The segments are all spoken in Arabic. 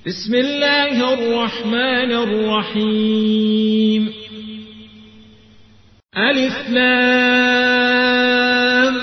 بسم الله الرحمن الرحيم. ألف لام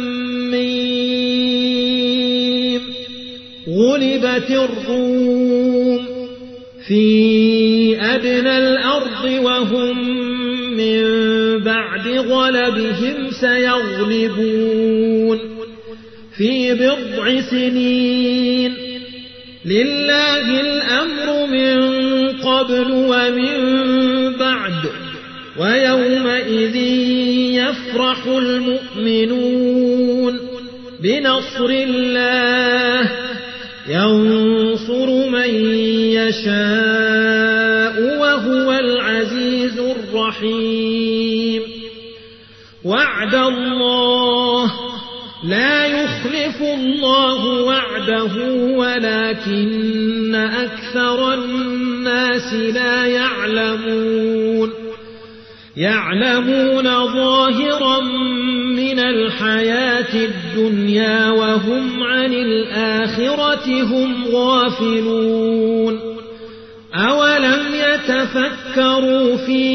ميم. غلبت الروم في أدنى الأرض وهم من بعد غلبهم سيغلبون في بضع سنين. لله الأمر من قبل ومن بعد ويومئذ يفرح المؤمنون بنصر الله ينصر من يشاء وهو العزيز الرحيم. وعد الله لا يخلف الله وعده ولكن أكثر الناس لا يعلمون ظاهرا من الحياة الدنيا وهم عن الآخرة هم غافلون. أولم يتفكروا في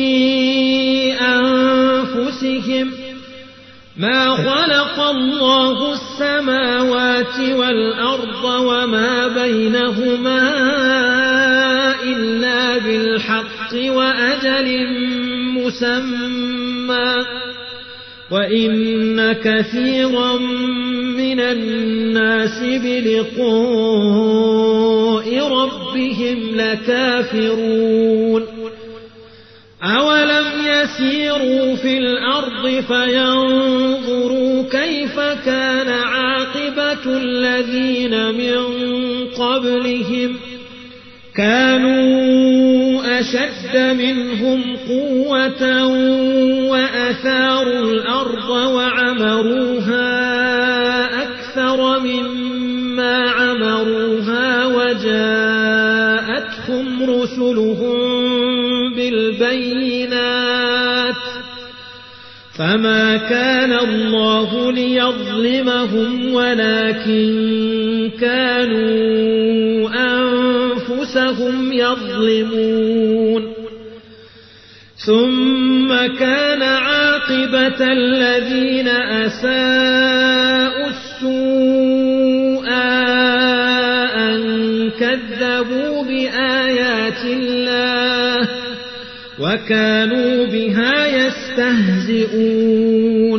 أنفسهم ما خلق الله السماوات والأرض وما بينهما إلا بالحق وأجل مسمى وإن كثيرا من الناس بلقاء ربهم لكافرون. أولم يسيروا في الأرض فينظروا كيف كان عاقبة الذين من قبلهم كانوا أشد منهم قوة وأثاروا الأرض وعمروها أكثر مما عمروها وجاءتهم رسلهم بالبينات فما كان الله ليظلمهم ولكن كانوا أنفسهم يظلمون. ثم كان عاقبة الذين أساءوا السوء أن كذبوا بآيات الله وكانوا بها يستهزئون.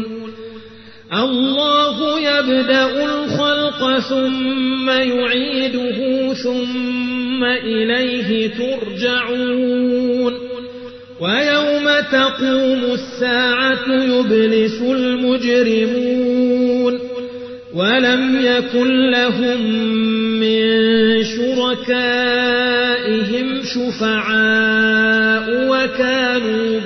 الله يبدأ الخلق ثم يعيده ثم إليه ترجعون. ويوم تقوم الساعة يبلس المجرمون ولم يكن لهم من شركائهم شفعاء وكانوا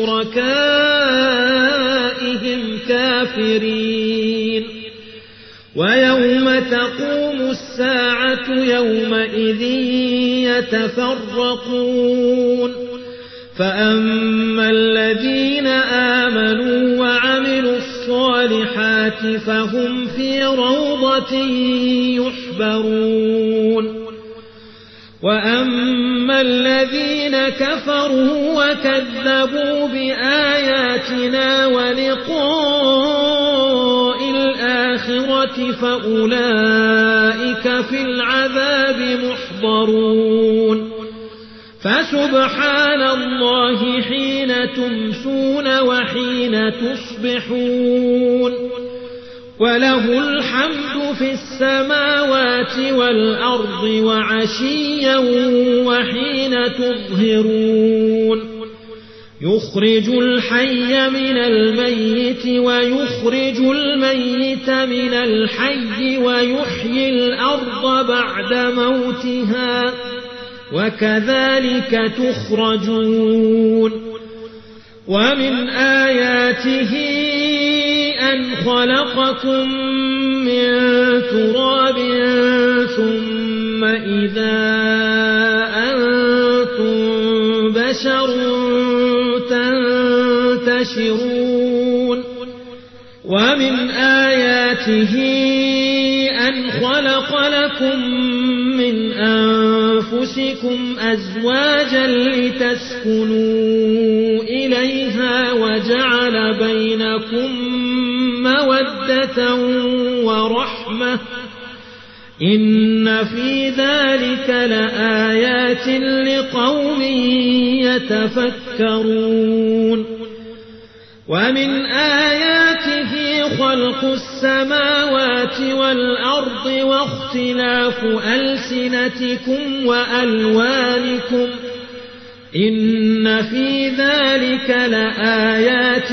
بشركائهم كافرين. ويوم تقوم الساعة يومئذ يتفرقون فأما الذين آمنوا وعملوا الصالحات فهم في روضة يحبرون. وأما الذين كفروا وكذبوا بآياتنا ولقاء الآخرة فأولئك في العذاب محضرون. فسبحان الله حين تمسون وحين تصبحون وله الحمد في السماوات والأرض وعشيا وحين تظهرون. يخرج الحي من الميت ويخرج الميت من الحي ويحيي الأرض بعد موتها وكذلك تخرجون. ومن آياته أن خلقكم من تراب ثم إذا أنتم بشر تنتشرون. ومن آياته أن خلق لكم من أنفسكم أنفسكم أزواجا لتسكنوا إليها وجعل بينكم مودة ورحمة إن في ذلك لآيات لقوم يتفكرون ومن آياته خلق السماوات والأرض واختلاف ألسنتكم وألوانكم إن في ذلك لآيات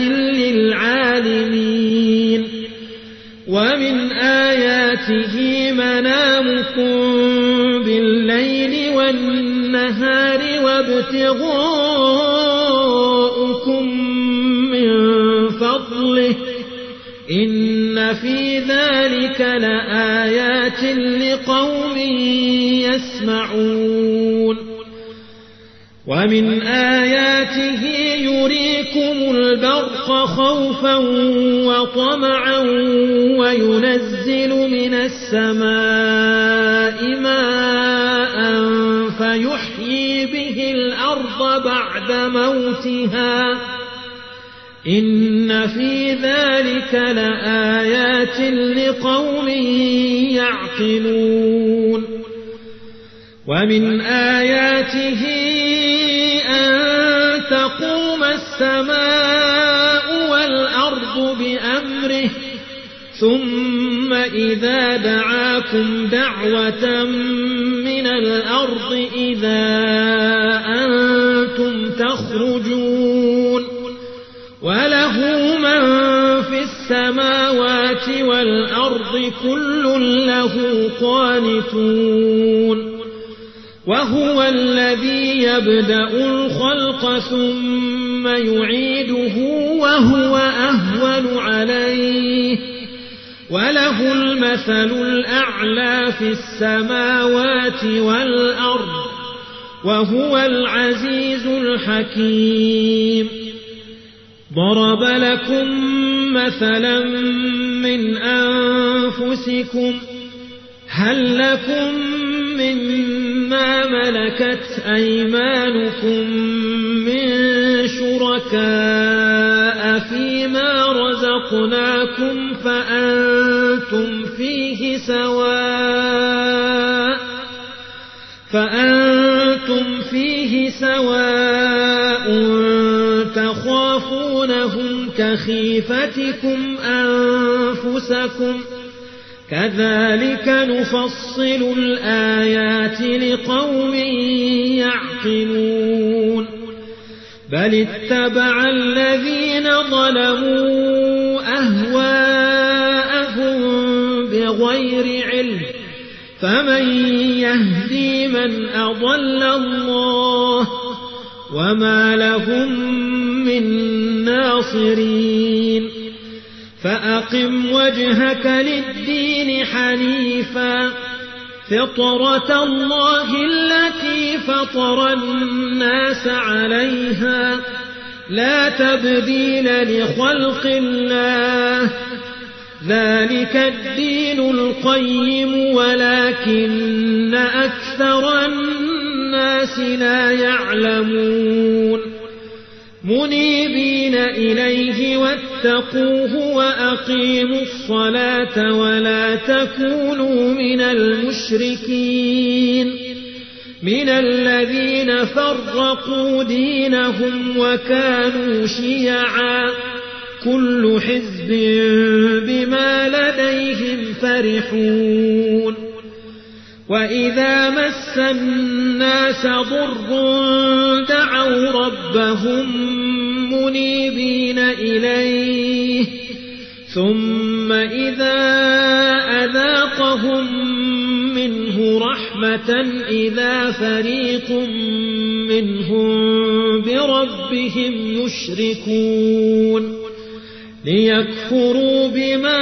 للعالمين ومن آياته منامكم بالليل والنهار وابتغاؤكم من فضله إن في ذلك لآيات لقوم يسمعون ومن آياته يريكم البرق خوفا وطمعا وينزل من السماء ماء فيحيي به الأرض بعد موتها إن في ذلك لآيات لقوم يعقلون ومن آياته أن تقوم السماء والأرض بأمره ثم إذا دعاكم دعوة من الأرض إذا أنتم تخرجون وله من في السماوات والأرض كل له قانتون وهو الذي يبدأ الخلق ثم يعيده وهو أهون عليه وله المثل الأعلى في السماوات والأرض وهو العزيز الحكيم ضرب لكم مثلا من أنفسكم هل لكم مما ملكت أيمانكم من شركاء فيما رزقناكم فأنتم فيه سواء تخافونهم كخيفتكم أنفسكم كذلك نفصل الآيات لقوم يعقلون بل اتبع الذين ظلموا أهواءهم بغير علم فمن يهدي من أضل الله وما لهم من ناصرين فأقم وجهك للدين حنيفا فطرة الله التي فطر الناس عليها لا تبديل لخلق الله ذلك الدين القيم ولكن أكثر الناس لا يعلمون منيبين إليه واتقوه وأقيموا الصلاة ولا تكونوا من المشركين من الذين فرقوا دينهم وكانوا شيعا كل حزب بما لديهم فرحون وإذا مس الناس ضر دعوا ربهم منيبين إليه ثم إذا أذاقهم منه رحمة إذا فريق منهم بربهم يشركون ليكفروا بما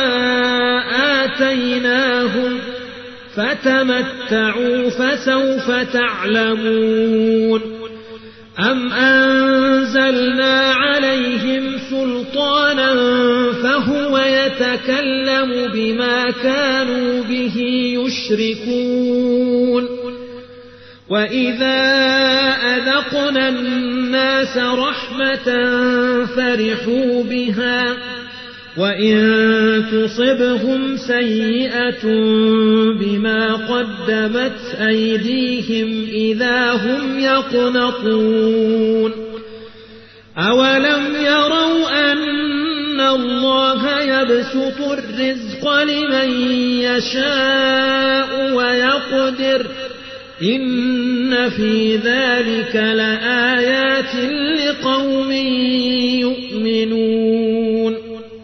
آتيناهم فتمتعوا فسوف تعلمون أم أنزلنا عليهم سلطانا فهو يتكلم بما كانوا به يشركون وإذا أذقنا الناس رحمة فرحوا بها وإن تصبهم سيئة بما قدمت أيديهم إذا هم يقنطون أولم يروا أن الله يبسط الرزق لمن يشاء ويقدر إن في ذلك لآيات لقوم يؤمنون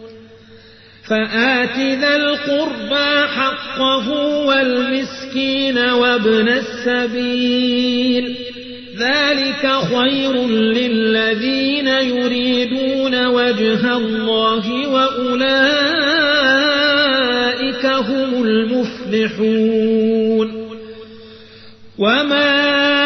فآت ذا القربى حقه والمسكين وابن السبيل ذلك خير للذين يريدون وجه الله وأولئك هم المفلحون وما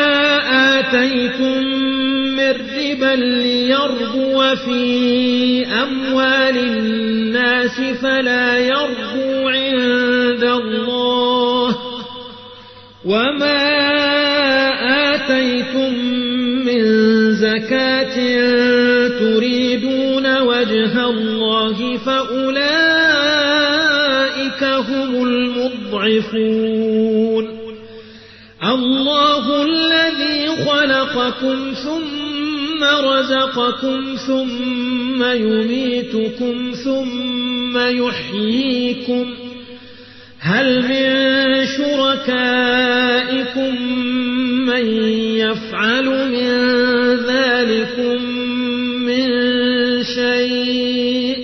آتيتم من ربا ليربو في أموال الناس فلا يربو عند الله وما آتيتم من زكاة تريدون وجه الله فأولئك هم المضعفون الله الذي خلقكم ثم رزقكم ثم يميتكم ثم يحييكم هل من شركائكم من يفعل من ذلكم من شيء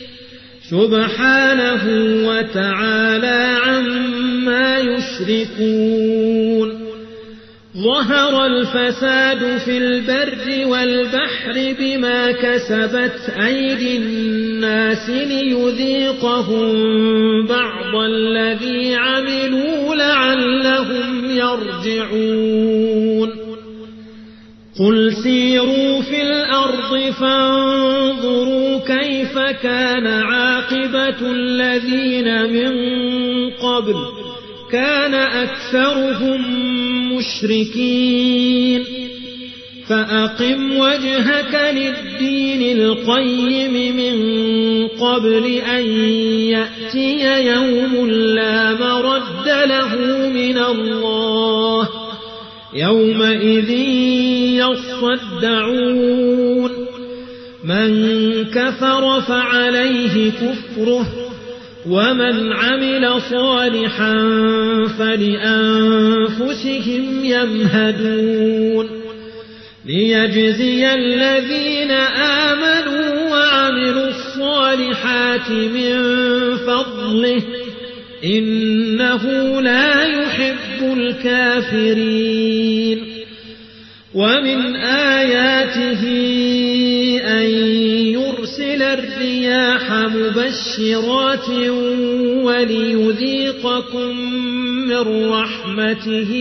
سبحانه وتعالى عما يشركون ظهر الفساد في البر والبحر بما كسبت أيدي الناس ليذيقهم بعض الذي عملوا لعلهم يرجعون قل سيروا في الأرض فانظروا كيف كان عاقبة الذين من قبل كان أكثرهم مشركين فأقم وجهك للدين القيم من قبل أن يأتي يوم لا مرد له من الله يومئذ يصدعون من كفر فعليه كفره ومن عمل صالحا فلأنفسهم يمهدون ليجزي الذين آمنوا وعملوا الصالحات من فضله إنه لا يحب الكافرين ومن آياته أن يرسل الرياح مبشرات وليذيقكم من رحمته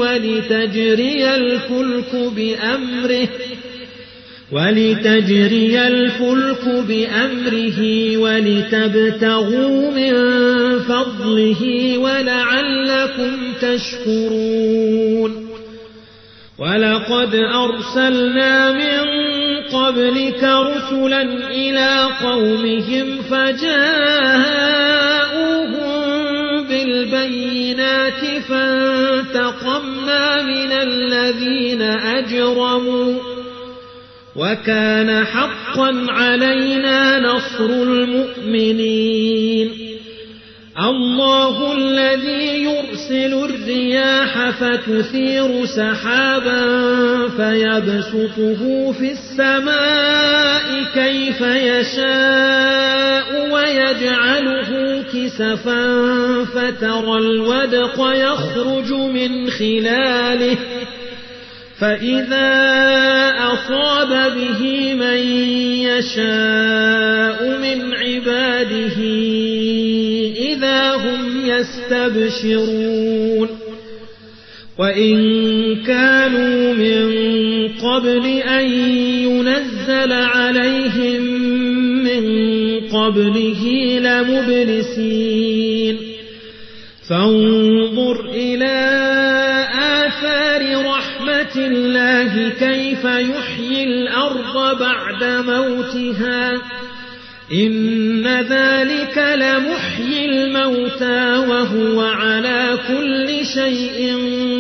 ولتجري الفلك بأمره ولتبتغوا من فضله ولعلكم تشكرون ولقد أرسلنا من قبلك رسلا إلى قومهم فجاءوهم بالبينات فانتقمنا من الذين أجرموا وكان حقا علينا نصر المؤمنين الله الذي يرسل الرياح فتثير سحابا فيبسطه في السماء كيف يشاء ويجعله كسفا فترى الودق يخرج من خلاله فإذا أصاب به من يشاء من عباده إذا هم يستبشرون وإن كانوا من قبل أن ينزل عليهم من قبله لمبلسين فانظر إلى آثار بقدر رحمة الله كيف يحيي الأرض بعد موتها إن ذلك لمحيي الموتى وهو على كل شيء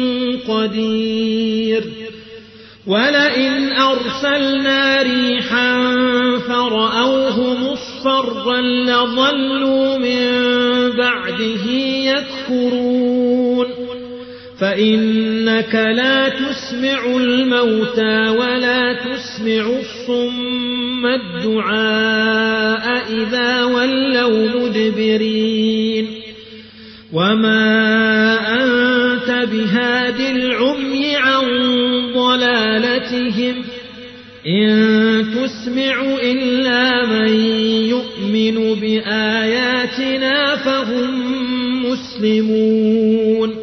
قدير ولئن أرسلنا ريحا فرأوه مصفرا لظلوا من بعده يكفرون فإنك لا تسمع الموتى ولا تسمع الصم الدعاء إذا ولوا مدبرين وما أنت بهاد العمي عن ضلالتهم إن تسمع إلا من يؤمن بآياتنا فهم مسلمون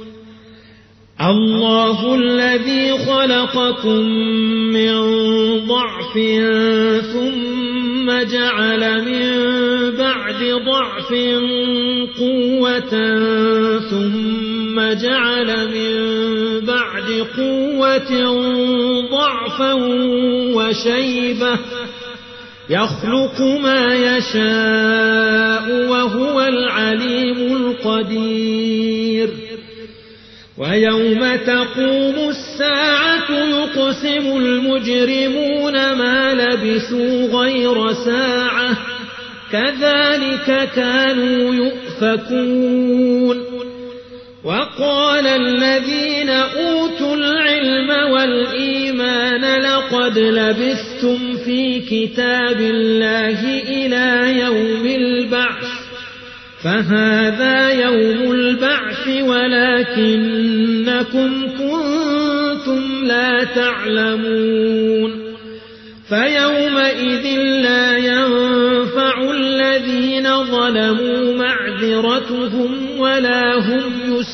الله الذي خلقكم من ضعف ثم جعل من بعد ضعف قوة ثم جعل من بعد قوة ضعفا وشيبة يخلق ما يشاء وهو العليم القدير ويوم تقوم الساعة يقسم المجرمون ما لبثوا غير ساعة كذلك كانوا يؤفكون وقال الذين أوتوا العلم والإيمان لقد لبثتم في كتاب الله إلى يوم البعث فهذا يوم البعث ولكنكم كنتم لا تعلمون فيومئذ لا ينفع الذين ظلموا معذرتهم ولا هم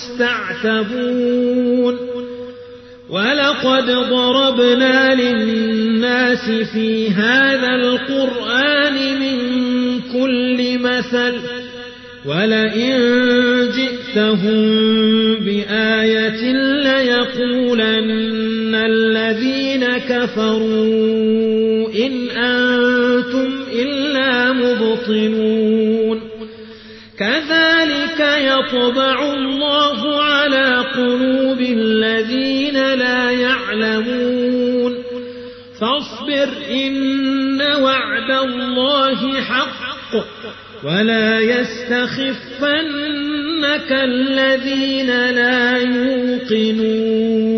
يستعتبون ولقد ضربنا للناس في هذا القرآن من كل مثل ولئن جئتهم بآية ليقولن الذين كفروا إن أنتم إلا مبطلون كذلك يطبع الله على قلوب الذين لا يعلمون فاصبر إن وعد الله حق ولا يستخفنك الذين لا يوقنون